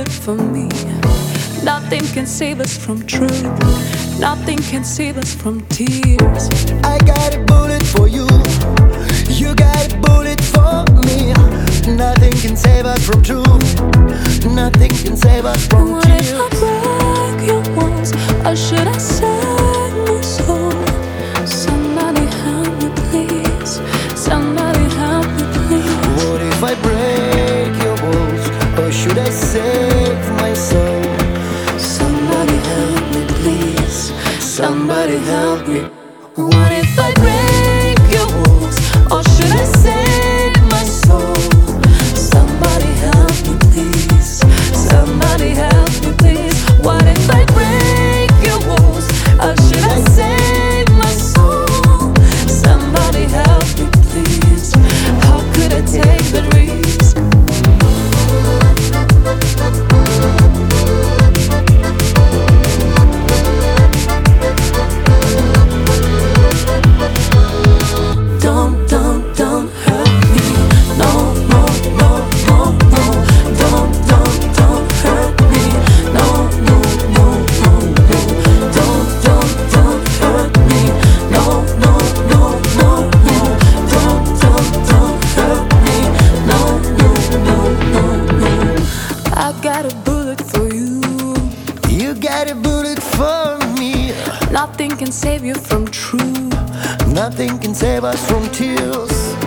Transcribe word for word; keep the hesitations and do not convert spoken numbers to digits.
bullet for me. Nothing can save us from truth. Nothing can save us from tears. I got a bullet for you. You got a bullet for me. Nothing can save us from truth. Nothing can save us from What tears. if I break your walls, or should I save my soul? Somebody help me please. Somebody help me please. What if I break your walls, or should I save my soul? Somebody help me please. Somebody help me. What if I break your walls, or should I save my soul? Somebody help me please. Somebody help me please. What if I break your walls, or should I save my soul? Somebody help me please. How could I take the risk? Don't, don't, don't hurt me. No, no, no, no, no. Don't, don't, don't hurt me. No, no, no, no, no. Don't, don't, don't hurt me. No, no, no, no, no. Don't, don't, don't hurt me. No, no, no, no, no. I got a bullet for you. You got a bullet for me. Nothing can save you from truth. Nothing can save us from tears.